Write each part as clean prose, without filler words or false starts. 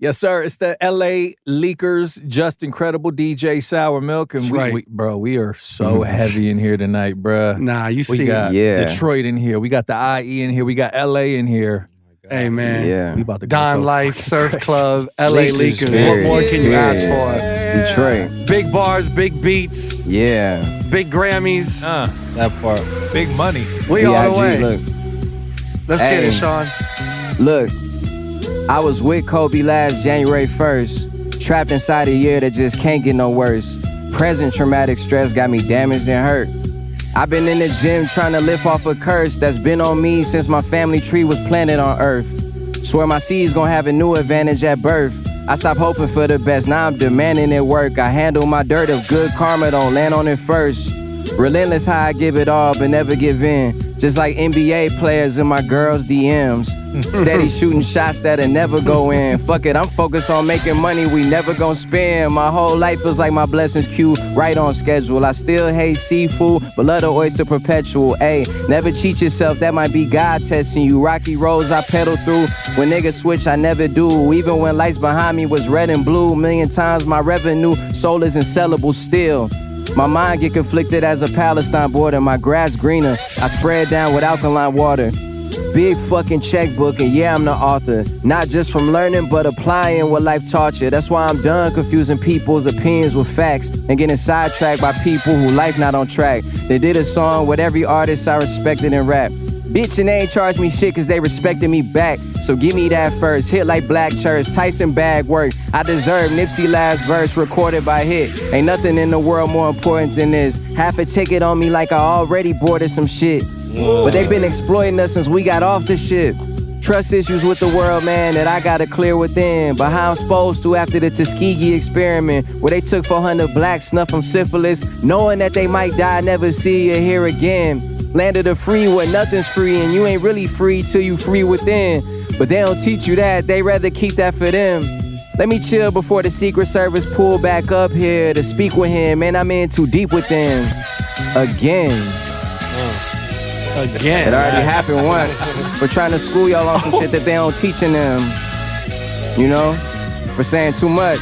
Yes, sir. It's the LA Leakers, just incredible DJ Sour Milk. And we are so heavy in here tonight, bruh. Nah, you see. We got Detroit in here. We got the IE in here. We got LA in here. Hey, man. Yeah. We about to go Don so Life, fucking Surf Club, LA Leakers. What more can you ask for? Detroit. Big bars, big beats. Yeah. Big Grammys. That part. Big money. We all the way. Look. Let's get it, Sean. Look, I was with Kobe last January 1st, trapped inside a year that just can't get no worse. Present traumatic stress got me damaged and hurt. I've been in the gym trying to lift off a curse that's been on me since my family tree was planted on earth. Swear my seed's gonna have a new advantage at birth. I stopped hoping for the best, now I'm demanding it work. I handle my dirt if good karma don't land on it first. Relentless how I give it all but never give in. Just like NBA players in my girls' DMs. Steady shooting shots that'll never go in. Fuck it, I'm focused on making money we never gon' spend. My whole life feels like my blessings queue right on schedule. I still hate seafood, but love the oyster perpetual. Ayy, never cheat yourself, that might be God testing you. Rocky roads I pedal through. When niggas switch, I never do. Even when lights behind me was red and blue. Million times my revenue, soul is unsellable still. My mind get conflicted as a Palestine border. My grass greener, I spread down with alkaline water. Big fucking checkbook, and yeah, I'm the author. Not just from learning, but applying what life taught you. That's why I'm done confusing people's opinions with facts and getting sidetracked by people who life not on track. They did a song with every artist I respected in rap. Bitch, and they ain't charged me shit cause they respected me back. So give me that first hit like Black Church, Tyson bag work. I deserve Nipsey last verse recorded by Hit. Ain't nothing in the world more important than this. Half a ticket on me like I already boarded some shit. But they been exploiting us since we got off the ship. Trust issues with the world, man, that I gotta clear within. But how I'm supposed to after the Tuskegee experiment, where they took 400 blacks, snuff from syphilis, knowing that they might die, never see you here again. Land of the free where nothing's free and you ain't really free till you free within. But they don't teach you that, they rather keep that for them. Let me chill before the Secret Service pull back up here to speak with him. Man, I'm in too deep with them. Again. It already happened once. For trying to school y'all on some shit that they don't teaching them. You know? For saying too much.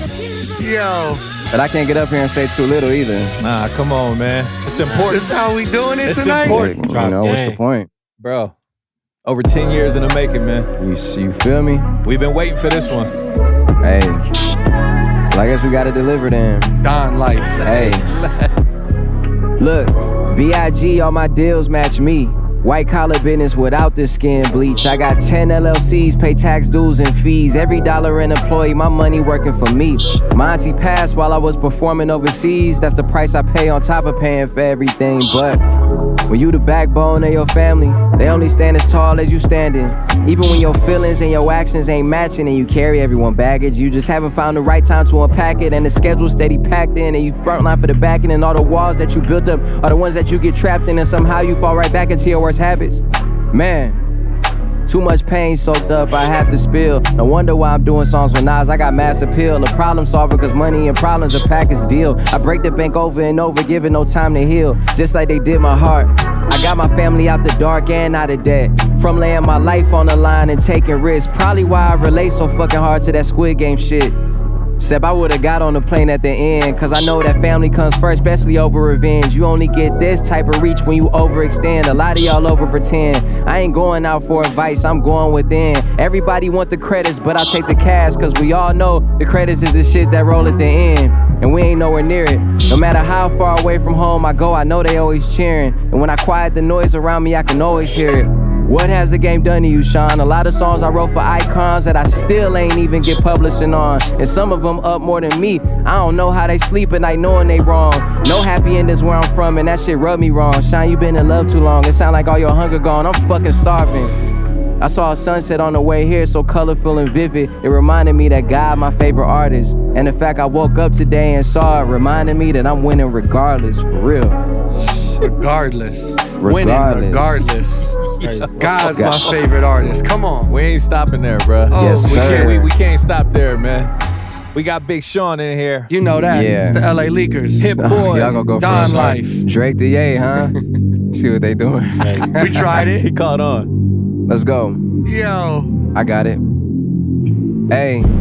Yo. But I can't get up here and say too little either. Nah, come on, man. It's important. This how we doing it it's tonight? Important. You know, what's the point? Bro, over 10 years in the making, man. You feel me? We've been waiting for this one. Hey. Well, I guess we gotta deliver then. Don Life. Hey. Look, B.I.G. all my deals match me. White collar business without the skin bleach. I got 10 LLCs, pay tax dues and fees. Every dollar an employee, my money working for me. My auntie passed while I was performing overseas. That's the price I pay on top of paying for everything. But when you the backbone of your family, they only stand as tall as you standing. Even when your feelings and your actions ain't matching and you carry everyone's baggage, you just haven't found the right time to unpack it. And the schedule steady packed in and you frontline for the backing. And all the walls that you built up are the ones that you get trapped in. And somehow you fall right back into your worst habits. Man, too much pain soaked up, I have to spill. No wonder why I'm doing songs with Nas, I got mass appeal. A problem solver cause money and problems a package deal. I break the bank over and over, giving no time to heal. Just like they did my heart. I got my family out the dark and out of debt. From laying my life on the line and taking risks. Probably why I relate so fucking hard to that Squid Game shit. Except I would've got on the plane at the end. Cause I know that family comes first, especially over revenge. You only get this type of reach when you overextend. A lot of y'all over pretend. I ain't going out for advice, I'm going within. Everybody want the credits, but I take the cash. Cause we all know the credits is the shit that roll at the end. And we ain't nowhere near it. No matter how far away from home I go, I know they always cheering. And when I quiet the noise around me, I can always hear it. What has the game done to you, Sean? A lot of songs I wrote for icons that I still ain't even get publishing on. And some of them up more than me. I don't know how they sleep at night knowing they wrong. No happy endings where I'm from and that shit rubbed me wrong. Sean, you been in love too long. It sound like all your hunger gone. I'm fucking starving. I saw a sunset on the way here, so colorful and vivid. It reminded me that God my favorite artist. And the fact I woke up today and saw it reminded me that I'm winning regardless, for real. Regardless. Winning regardless. God's my favorite artist. Come on. We ain't stopping there, bro. Oh, yes, sir. We can't stop there, man. We got Big Sean in here. You know that. Yeah. It's the LA Leakers. Hip boy. Y'all gonna go Don first. Life. Drake the Ye, huh? See what they doing. We tried it. He caught on. Let's go. Yo. I got it. Hey,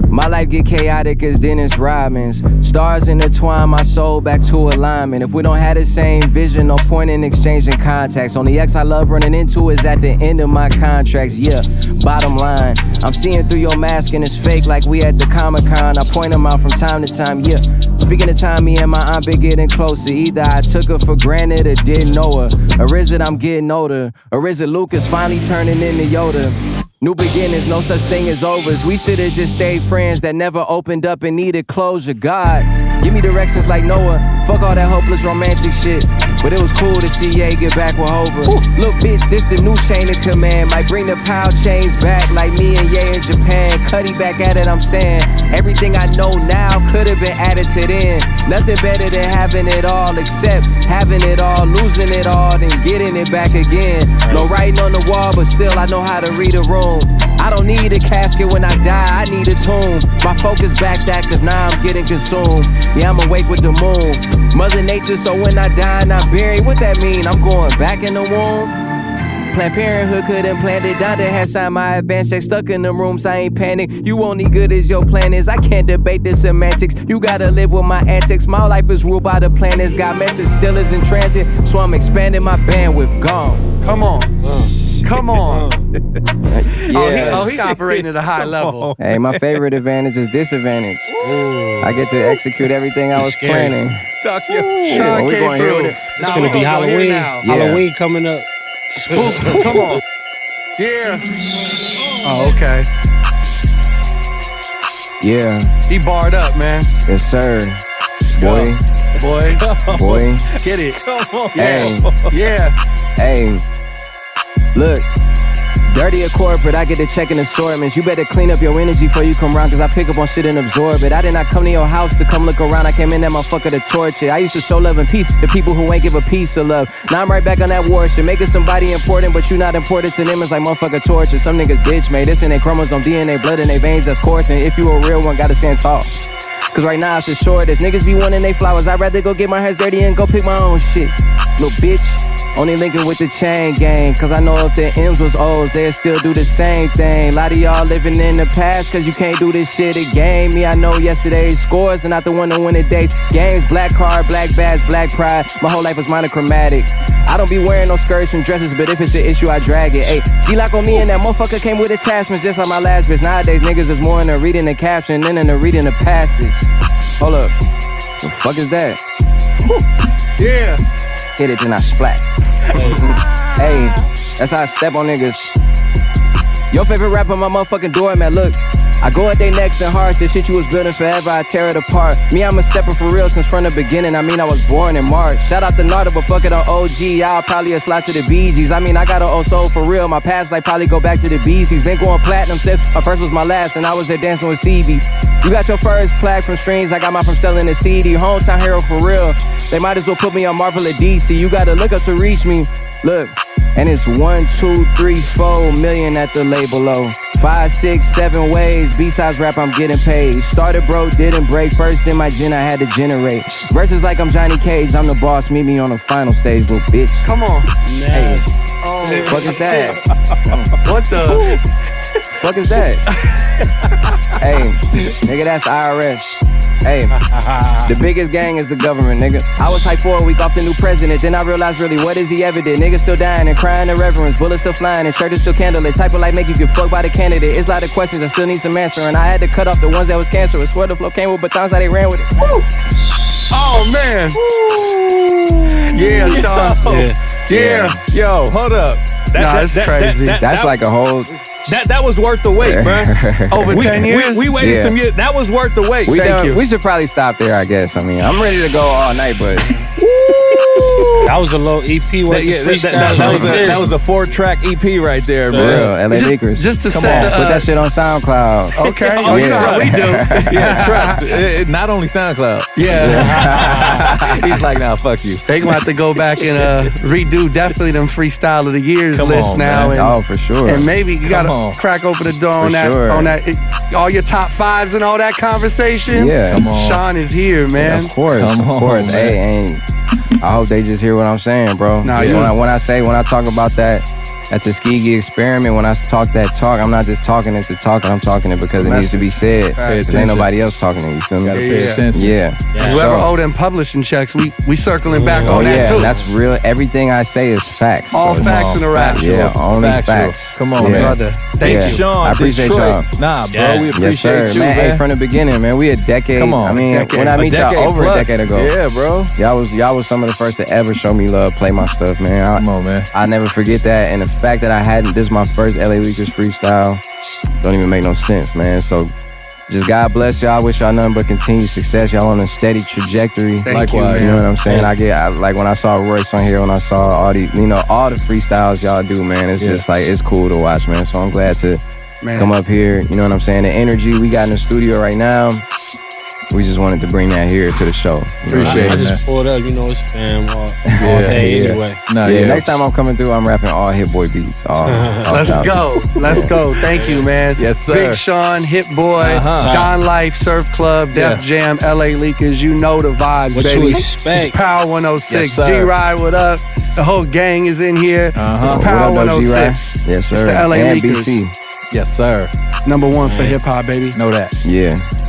My life get chaotic as Dennis Rodman's. Stars intertwine my soul back to alignment. If we don't have the same vision, no point in exchanging contacts. Only ex I love running into is at the end of my contracts. Yeah, bottom line, I'm seeing through your mask and it's fake like we at the Comic-Con. I point them out from time to time, yeah. Speaking of time, me and my aunt been getting closer. Either I took her for granted or didn't know her. Or is it I'm getting older? Or is it Lucas finally turning into Yoda? New beginnings, no such thing as overs. We should've just stayed friends that never opened up and needed closure. God, give me directions like Noah. Fuck all that hopeless romantic shit. But it was cool to see Ye get back with Hova. Look, bitch, this the new chain of command. Might bring the power chains back like me and Ye in Japan. Cuddy back at it, I'm saying. Everything I know now could've been added to then. Nothing better than having it all, except having it all, losing it all, then getting it back again. No writing on the wall, but still I know how to read a room. I don't need a casket when I die, I need a tomb. My focus back active, now I'm getting consumed. Yeah, I'm awake with the moon. Mother Nature, so when I die and I'm buried, what that mean? I'm going back in the womb? Planned Parenthood couldn't plan it. Donda had signed my advance check, stuck in them rooms, I ain't panic. You only good as your plan is, I can't debate the semantics. You gotta live with my antics, my life is ruled by the planets. Got message still is in transit, so I'm expanding my bandwidth, gone. Come on. Come on. Yeah. He operating at a high level. Hey, my favorite advantage is disadvantage. Ooh. I get to execute everything I was planning. Talk your Sean we came going through. here. It's gonna be Halloween. Halloween coming up. Spook. Come on. Yeah. Oh, okay. Yeah. He barred up, man. Yes, sir. Boy. Boy. Get it. Come on. Hey. Yeah. Hey. Look. Dirty or corporate, I get to checking assortments. You better clean up your energy before you come around, cause I pick up on shit and absorb it. I did not come to your house to come look around, I came in that motherfucker to torch it. I used to show love and peace to people who ain't give a piece of love. Now I'm right back on that war shit, making somebody important, but you not important to them. It's like motherfucker torture. Some niggas bitch made this in their chromosome, DNA, blood in their veins, that's coursing. If you a real one, gotta stand tall. Cause right now it's just short as niggas be wanting they flowers. I'd rather go get my hands dirty and go pick my own shit. Little bitch, only linking with the chain gang. Cause I know if the M's was O's, they'd still do the same thing. Lot of y'all living in the past, cause you can't do this shit again. Me, I know yesterday's scores and not the one to win the days. Games, black card, black badge, black pride. My whole life was monochromatic. I don't be wearing no skirts and dresses, but if it's an issue, I drag it. Ayy, she lock on me and that motherfucker came with attachments, just like my last bitch. Nowadays, niggas is more in the reading the caption than in the reading the passage. Hold up, the fuck is that? Yeah. Hit it, then I splat. Hey, that's how I step on niggas. Your favorite rapper, my motherfucking doormat, look. I go at they necks and hearts, the shit you was building forever, I tear it apart. Me, I'm a stepper for real since from the beginning, I mean I was born in March. Shout out to Narda, but fuck it on OG, I'll probably a slot to the Bee Gees. I mean, I got an old soul for real, my past life probably go back to the B's. He's been going platinum since my first was my last, and I was there dancing with CB. You got your first plaque from streams, I got mine from selling the CD. Hometown hero for real, they might as well put me on Marvel or DC. You gotta look up to reach me, look. And it's 1, 2, 3, 4 million at the label low. 5, 6, 7 ways. B-sides rap, I'm getting paid. Started broke, didn't break. First in my gen, I had to generate. Verses like I'm Johnny Cage. I'm the boss. Meet me on the final stage, little bitch. Come on. Hey, Oh, fuck is that? what the? Fuck is that? Hey, nigga, that's IRS. Hey, the biggest gang is the government, nigga. I was hyped for a week off the new president. Then I realized really what is he ever did. Niggas still dying and crying in reverence. Bullets still flying and churches still candlelit. Type of like make you get fucked by the candidate. It's a lot of questions I still need some answering. I had to cut off the ones that was cancerous. Swear the flow came with batons, how they ran with it. Woo. Oh, man. Yeah, Sean. Yeah. Yo, hold up. That's crazy. That's like a whole... That was worth the wait, bro. Over 10 years? We waited some years. That was worth the wait. We should probably stop there, I guess. I mean, I'm ready to go all night, but... That was a little EP. That was a 4-track EP right there, bro. Real, LA Leakers. Just to Come set on, the... put that shit on SoundCloud. Okay. Oh, you know how we do. Yeah, trust. Not only SoundCloud. Yeah. He's like, nah, fuck you. They gonna have to go back and redo definitely them freestyle of the years list now. Man. And, for sure. And maybe you gotta crack open the door on that, all your top 5s and all that conversation. Yeah. Come on. Sean is here, man. Of course, Come on, man. Hey, I hope they just hear what I'm saying, bro. Nah, when I talk about that at Tuskegee Experiment, when I talk that talk, I'm not just talking it to talk it, I'm talking it because it needs to be said. Because ain't nobody else talking it, you feel me? Gotta pay attention. Yeah. Whoever owe them publishing checks, we circling back on that too. That's real. Everything I say is facts. All facts in the rap. Yeah, only facts. Come on, brother. Thank you, Sean. I appreciate Detroit. y'all. Nah, bro, we appreciate you, man. Hey, from the beginning, man, we a decade. Come on. I mean, when I meet y'all over a decade ago. Yeah, bro. Y'all was some of the first to ever show me love, play my stuff, man. Come on, man. I never forget that. And the fact that this is my first LA Leakers freestyle, don't even make no sense, man. So just God bless y'all. I wish y'all nothing but continued success. Y'all on a steady trajectory. Likewise. You know what I'm saying? Like when I saw Royce on here, when I saw all the freestyles y'all do, man, it's just like, it's cool to watch, man. So I'm glad to come up here. You know what I'm saying? The energy we got in the studio right now, we just wanted to bring that here to the show. Appreciate it. I just pulled up, you know, it's fam all day anyway. Next time I'm coming through, I'm rapping all Hit Boy beats. Let's go. Thank you, man. Yes, sir. Big Sean, Hit Boy, Don Life, Surf Club, Def Jam, LA Leakers. You know the vibes, what baby. You expect? It's Power 106. Yes, G-Ride, what up? The whole gang is in here. It's Power 106. Yes, sir. It's the LA and Leakers. BC. Yes, sir. Number one for hip hop, baby. Know that. Yeah.